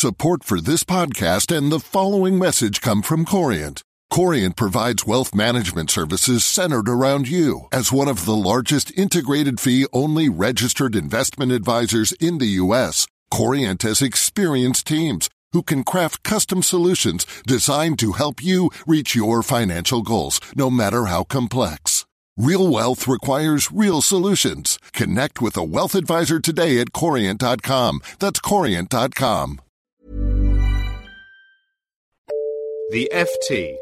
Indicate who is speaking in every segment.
Speaker 1: Support for this podcast and the following message come from Corient. Corient provides wealth management services centered around you. As one of the largest integrated fee-only registered investment advisors in the U.S., Corient has experienced teams who can craft custom solutions designed to help you reach your financial goals, no matter how complex. Real wealth requires real solutions. Connect with a wealth advisor today at Corient.com. That's Corient.com.
Speaker 2: The FT.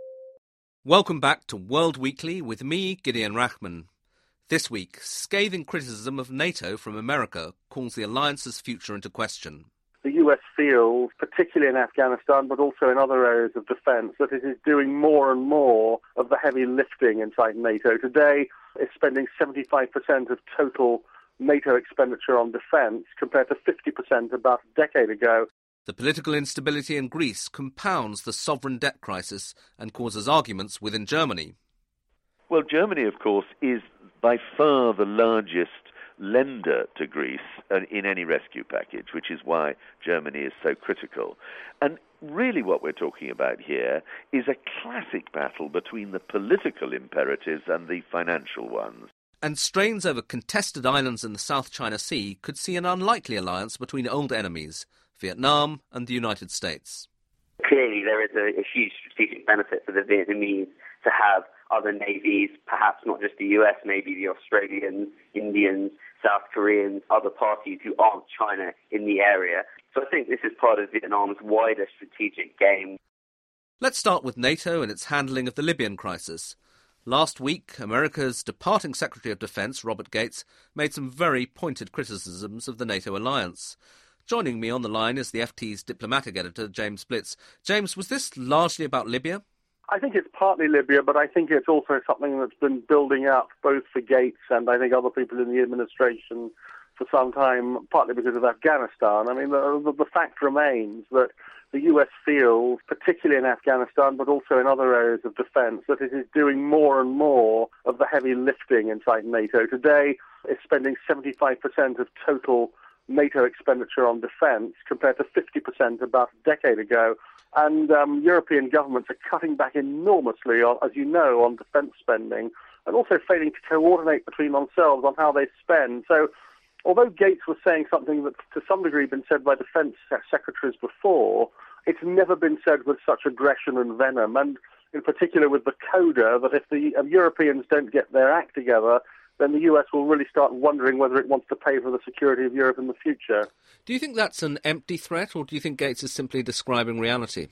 Speaker 2: Welcome back to World Weekly with me, Gideon Rachman. This week, scathing criticism of NATO from America calls the alliance's future into question.
Speaker 3: The US feels, particularly in Afghanistan, but also in other areas of defence, that it is doing more and more of the heavy lifting inside NATO. Today, it's spending 75% of total NATO expenditure on defence, compared to 50% about a decade ago.
Speaker 2: The political instability in Greece compounds the sovereign debt crisis and causes arguments within Germany.
Speaker 4: Well, Germany, of course, is by far the largest lender to Greece in any rescue package, which is why Germany is so critical. And really what we're talking about here is a classic battle between the political imperatives and the financial ones.
Speaker 2: And strains over contested islands in the South China Sea could see an unlikely alliance between old enemies, Vietnam and the United States.
Speaker 5: Clearly, there is a huge strategic benefit for the Vietnamese to have other navies, perhaps not just the US, maybe the Australians, Indians, South Koreans, other parties who aren't China in the area. So I think this is part of Vietnam's wider strategic game.
Speaker 2: Let's start with NATO and its handling of the Libyan crisis. Last week, America's departing Secretary of Defense, Robert Gates, made some very pointed criticisms of the NATO alliance. Joining me on the line is the FT's diplomatic editor, James Blitz. James, was this largely about Libya?
Speaker 3: I think it's partly Libya, but I think it's also something that's been building up both for Gates and I think other people in the administration for some time, partly because of Afghanistan. I mean, the fact remains that the US feels, particularly in Afghanistan, but also in other areas of defence, that it is doing more and more of the heavy lifting inside NATO. Today, it's spending 75% of total NATO expenditure on defence, compared to 50% about a decade ago. And European governments are cutting back enormously, as you know, on defence spending, and also failing to coordinate between themselves on how they spend. So although Gates was saying something that to some degree been said by defence secretaries before, it's never been said with such aggression and venom, and in particular with the coda that if the Europeans don't get their act together, then the US will really start wondering whether it wants to pay for the security of Europe in the future.
Speaker 2: Do you think that's an empty threat, or do you think Gates is simply describing reality?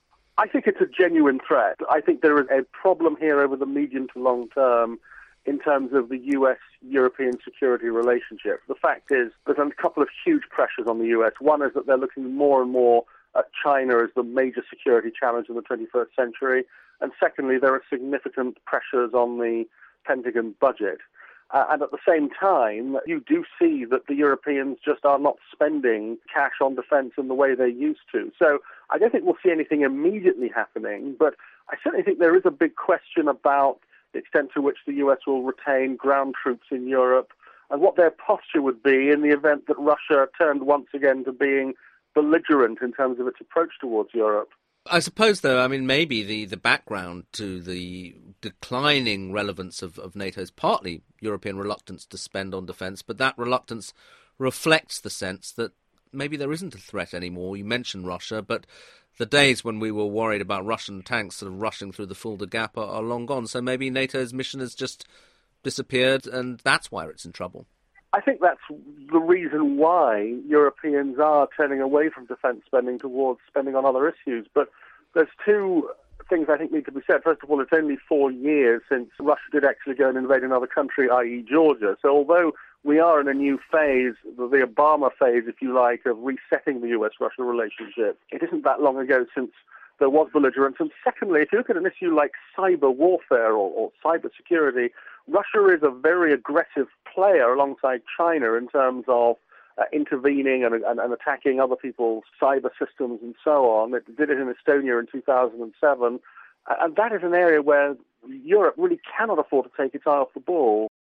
Speaker 3: I think it's a genuine threat. I think there is a problem here over the medium to long term in terms of the US-European security relationship. The fact is there's a couple of huge pressures on the US. One is that they're looking more and more at China as the major security challenge in the 21st century. And secondly, there are significant pressures on the Pentagon budget. And at the same time, you do see that the Europeans just are not spending cash on defence in the way they used to. So I don't think we'll see anything immediately happening, but I certainly think there is a big question about the extent to which the US will retain ground troops in Europe and what their posture would be in the event that Russia turned once again to being belligerent in terms of its approach towards Europe.
Speaker 2: I suppose, though, I mean, maybe the background to the declining relevance of NATO is partly European reluctance to spend on defence, but that reluctance reflects the sense that maybe there isn't a threat anymore. You mentioned Russia, but the days when we were worried about Russian tanks sort of rushing through the Fulda Gap are long gone. So maybe NATO's mission has just disappeared, and that's why it's in trouble.
Speaker 3: I think that's the reason why Europeans are turning away from defence spending towards spending on other issues. But there's two things I think need to be said. First of all, it's only 4 years since Russia did actually go and invade another country, i.e. Georgia. So although we are in a new phase, the Obama phase, if you like, of resetting the US-Russia relationship, it isn't that long ago since there was belligerence. And secondly, if you look at an issue like cyber warfare or cyber security, Russia is a very aggressive player alongside China in terms of intervening and attacking other people's cyber systems and so on. It did it in Estonia in 2007. And that is an area where Europe really cannot afford to take its eye off the ball.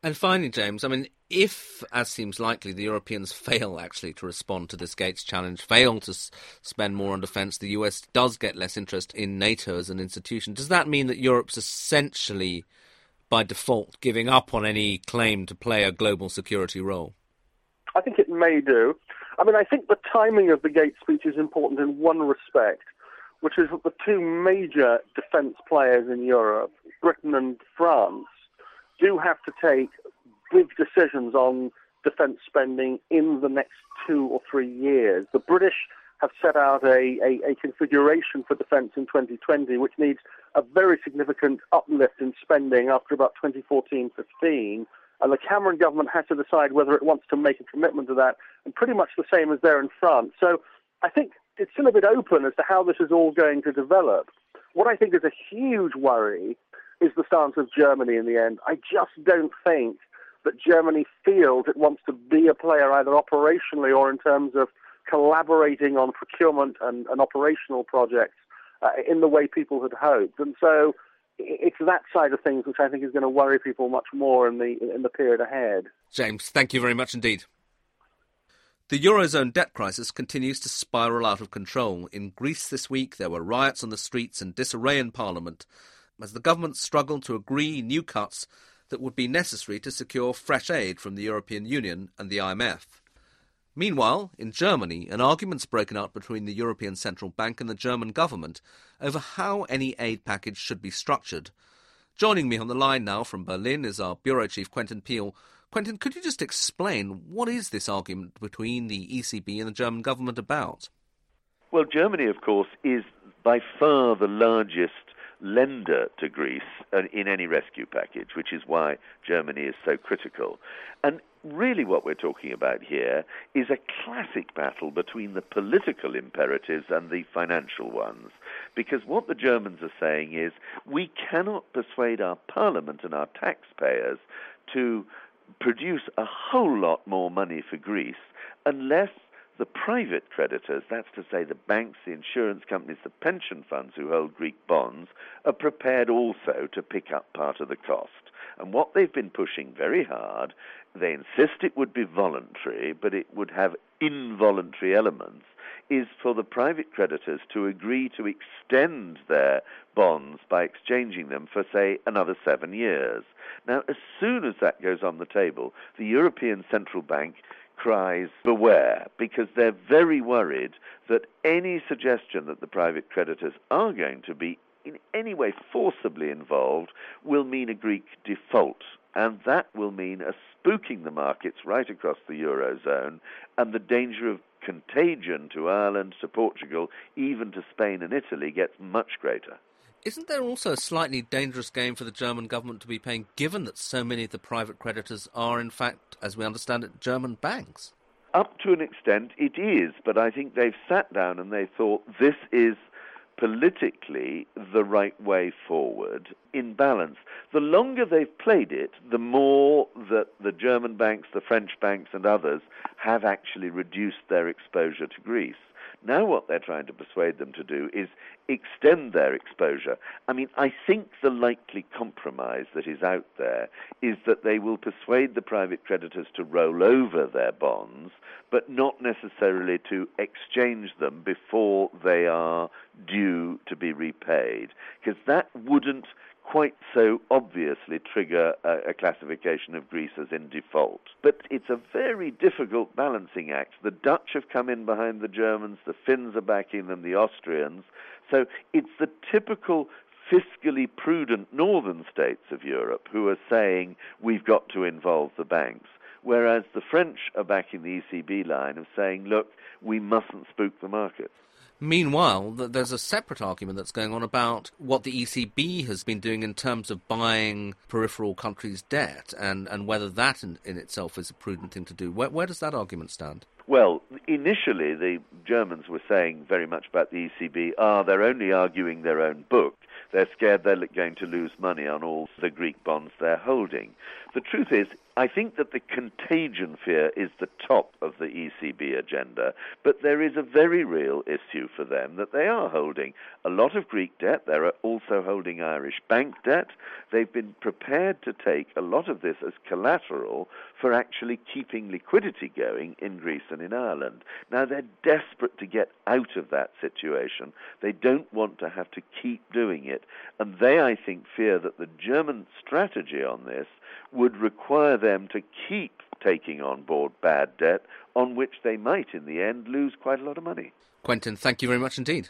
Speaker 2: And finally, James, I mean, if, as seems likely, the Europeans fail actually to respond to this Gates challenge, fail to spend more on defence, the US does get less interest in NATO as an institution, does that mean that Europe's essentially, by default, giving up on any claim to play a global security role?
Speaker 3: I think it may do. I mean, I think the timing of the Gates speech is important in one respect, which is that the two major defence players in Europe, Britain and France, do have to take big decisions on defence spending in the next 2 or 3 years. The British have set out a configuration for defence in 2020, which needs a very significant uplift in spending after about 2014-15. And the Cameron government has to decide whether it wants to make a commitment to that, and pretty much the same as there in France. So I think it's still a bit open as to how this is all going to develop. What I think is a huge worry is the stance of Germany in the end. I just don't think that Germany feels it wants to be a player either operationally or in terms of collaborating on procurement and operational projects in the way people had hoped. And so it's that side of things which I think is going to worry people much more in the period ahead.
Speaker 2: James, thank you very much indeed. The Eurozone debt crisis continues to spiral out of control. In Greece this week, there were riots on the streets and disarray in Parliament as the government struggled to agree new cuts that would be necessary to secure fresh aid from the European Union and the IMF. Meanwhile, in Germany, an argument's broken out between the European Central Bank and the German government over how any aid package should be structured. Joining me on the line now from Berlin is our Bureau Chief, Quentin Peel. Quentin, could you just explain what is this argument between the ECB and the German government about?
Speaker 4: Well, Germany, of course, is by far the largest lender to Greece in any rescue package, which is why Germany is so critical. And really what we're talking about here is a classic battle between the political imperatives and the financial ones. Because what the Germans are saying is we cannot persuade our parliament and our taxpayers to produce a whole lot more money for Greece unless the private creditors, that's to say the banks, the insurance companies, the pension funds who hold Greek bonds, are prepared also to pick up part of the cost. And what they've been pushing very hard, they insist it would be voluntary, but it would have involuntary elements, is for the private creditors to agree to extend their bonds by exchanging them for, say, another 7 years. Now, as soon as that goes on the table, the European Central Bank cries beware, because they're very worried that any suggestion that the private creditors are going to be in any way forcibly involved will mean a Greek default. And that will mean a spooking the markets right across the Eurozone, and the danger of contagion to Ireland, to Portugal, even to Spain and Italy gets much greater.
Speaker 2: Isn't there also a slightly dangerous game for the German government to be playing, given that so many of the private creditors are, in fact, as we understand it, German banks?
Speaker 4: Up to an extent, it is, but I think they've sat down and they thought this is politically the right way forward in balance. The longer they've played it, the more that the German banks, the French banks and others have actually reduced their exposure to Greece. Now what they're trying to persuade them to do is extend their exposure. I mean, I think the likely compromise that is out there is that they will persuade the private creditors to roll over their bonds, but not necessarily to exchange them before they are due to be repaid, because that wouldn't quite so obviously trigger a classification of Greece as in default. But it's a very difficult balancing act. The Dutch have come in behind the Germans, the Finns are backing them, the Austrians. So it's the typical fiscally prudent northern states of Europe who are saying we've got to involve the banks, whereas the French are backing the ECB line of saying, look, we mustn't spook the markets.
Speaker 2: Meanwhile, there's a separate argument that's going on about what the ECB has been doing in terms of buying peripheral countries' debt and whether that in itself is a prudent thing to do. Where does that argument stand?
Speaker 4: Well, initially the Germans were saying very much about the ECB, they're only arguing their own book. they're scared they're going to lose money on all the Greek bonds they're holding. The truth is, I think that the contagion fear is the top of the ECB agenda, but there is a very real issue for them that they are holding a lot of Greek debt. They're also holding Irish bank debt. They've been prepared to take a lot of this as collateral for actually keeping liquidity going in Greece and in Ireland. Now, they're desperate to get out of that situation. They don't want to have to keep doing it, and they, I think, fear that the German strategy on this would require them to keep taking on board bad debt, on which they might, in the end, lose quite a lot of money.
Speaker 2: Quentin, thank you very much indeed.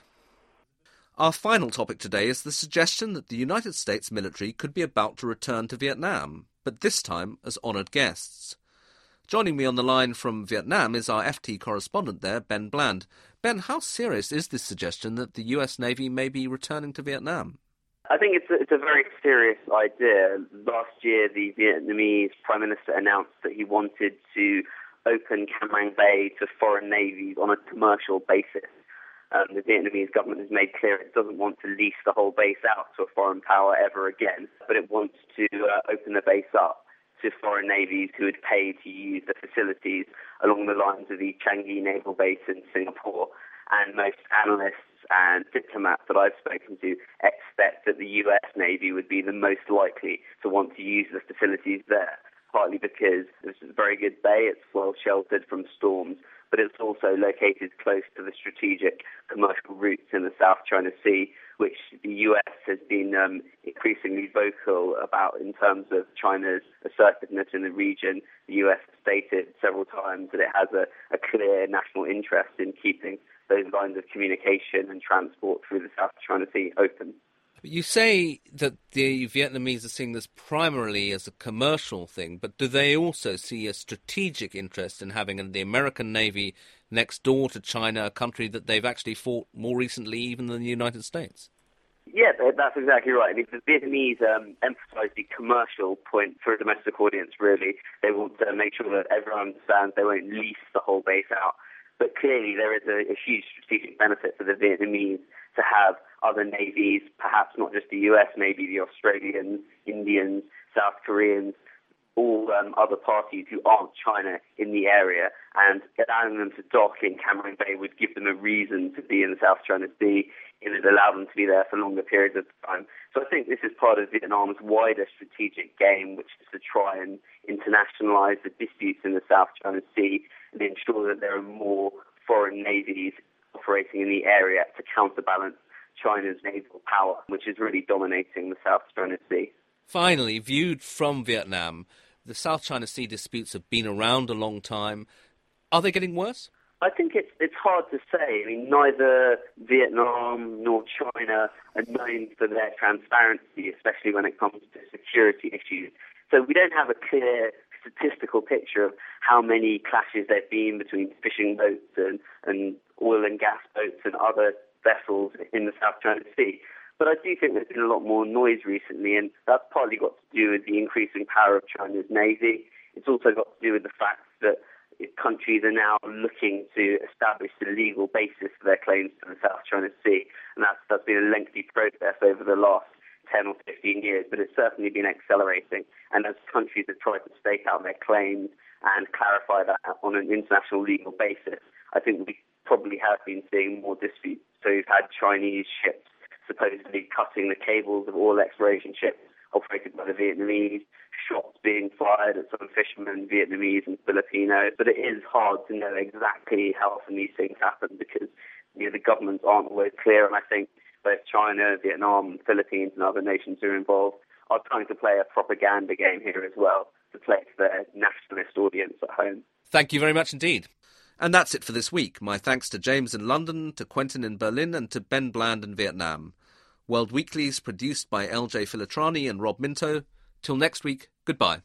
Speaker 2: Our final topic today is the suggestion that the United States military could be about to return to Vietnam, but this time as honoured guests. Joining me on the line from Vietnam is our FT correspondent there, Ben Bland. Ben, how serious is this suggestion that the US Navy may be returning to Vietnam?
Speaker 5: I think it's a very serious idea. Last year, the Vietnamese Prime Minister announced that he wanted to open Cam Ranh Bay to foreign navies on a commercial basis. The Vietnamese government has made clear it doesn't want to lease the whole base out to a foreign power ever again, but it wants to open the base up to foreign navies who would pay to use the facilities along the lines of the Changi Naval Base in Singapore. And most analysts and diplomats that I've spoken to expect that the US Navy would be the most likely to want to use the facilities there, partly because it's a very good bay, it's well sheltered from storms, but it's also located close to the strategic commercial routes in the South China Sea, which the US has been increasingly vocal about in terms of China's assertiveness in the region. The US has stated several times that it has a clear national interest in keeping those lines of communication and transport through the South China Sea open.
Speaker 2: You say that the Vietnamese are seeing this primarily as a commercial thing, but do they also see a strategic interest in having the American Navy next door to China, a country that they've actually fought more recently even than the United States?
Speaker 5: Yeah, that's exactly right. I mean, the Vietnamese emphasise the commercial point for a domestic audience, really. They want to make sure that everyone understands they won't lease the whole base out. But clearly there is a huge strategic benefit for the Vietnamese to have other navies, perhaps not just the US, maybe the Australians, Indians, South Koreans, all other parties who aren't China in the area, and allowing them to dock in Cam Ranh Bay would give them a reason to be in the South China Sea. It would allow them to be there for longer periods of time. So I think this is part of Vietnam's wider strategic game, which is to try and internationalize the disputes in the South China Sea and ensure that there are more foreign navies operating in the area to counterbalance China's naval power, which is really dominating the South China Sea.
Speaker 2: Finally, viewed from Vietnam, the South China Sea disputes have been around a long time. Are they getting worse?
Speaker 5: I think it's hard to say. I mean, neither Vietnam nor China are known for their transparency, especially when it comes to security issues. So we don't have a clear statistical picture of how many clashes there have been between fishing boats and oil and gas boats and other vessels in the South China Sea. But I do think there's been a lot more noise recently, and that's partly got to do with the increasing power of China's navy. It's also got to do with the fact that countries are now looking to establish a legal basis for their claims to the South China Sea, and that's been a lengthy process over the last 10 or 15 years, but it's certainly been accelerating. And as countries have tried to stake out their claims and clarify that on an international legal basis, I think we probably have been seeing more disputes. So we've had Chinese ships supposedly cutting the cables of oil exploration ships operated by the Vietnamese, shots being fired at some fishermen, Vietnamese and Filipino. But it is hard to know exactly how often these things happen because the governments aren't always clear, and I think both China, Vietnam, Philippines and other nations who are involved are trying to play a propaganda game here as well to play to their nationalist audience at home.
Speaker 2: Thank you very much indeed. And that's it for this week. My thanks to James in London, to Quentin in Berlin and to Ben Bland in Vietnam. World Weekly is produced by LJ Filitrani and Rob Minto. Till next week, goodbye.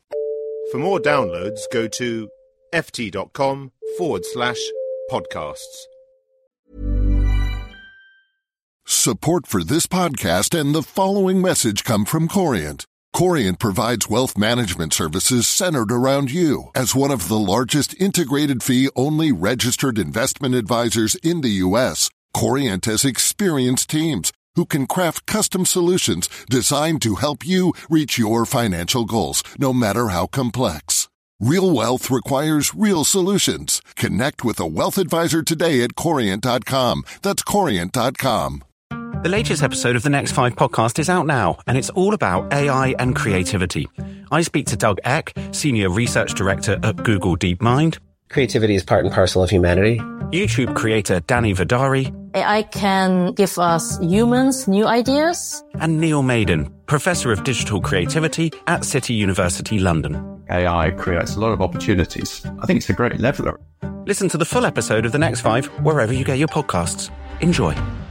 Speaker 6: For more downloads, go to ft.com/podcasts.
Speaker 1: Support for this podcast and the following message come from Corient. Corient provides wealth management services centered around you. As one of the largest integrated fee-only registered investment advisors in the U.S., Corient has experienced teams who can craft custom solutions designed to help you reach your financial goals, no matter how complex. Real wealth requires real solutions. Connect with a wealth advisor today at Corient.com. That's Corient.com.
Speaker 7: The latest episode of the Next 5 podcast is out now, and it's all about AI and creativity. I speak to Doug Eck, Senior Research Director at Google DeepMind.
Speaker 8: Creativity is part and parcel of humanity.
Speaker 7: YouTube creator Danny Vidari.
Speaker 9: AI can give us humans new ideas.
Speaker 7: And Neil Maiden, Professor of Digital Creativity at City University London.
Speaker 10: AI creates a lot of opportunities. I think it's a great leveler.
Speaker 7: Listen to the full episode of The Next 5 wherever you get your podcasts. Enjoy.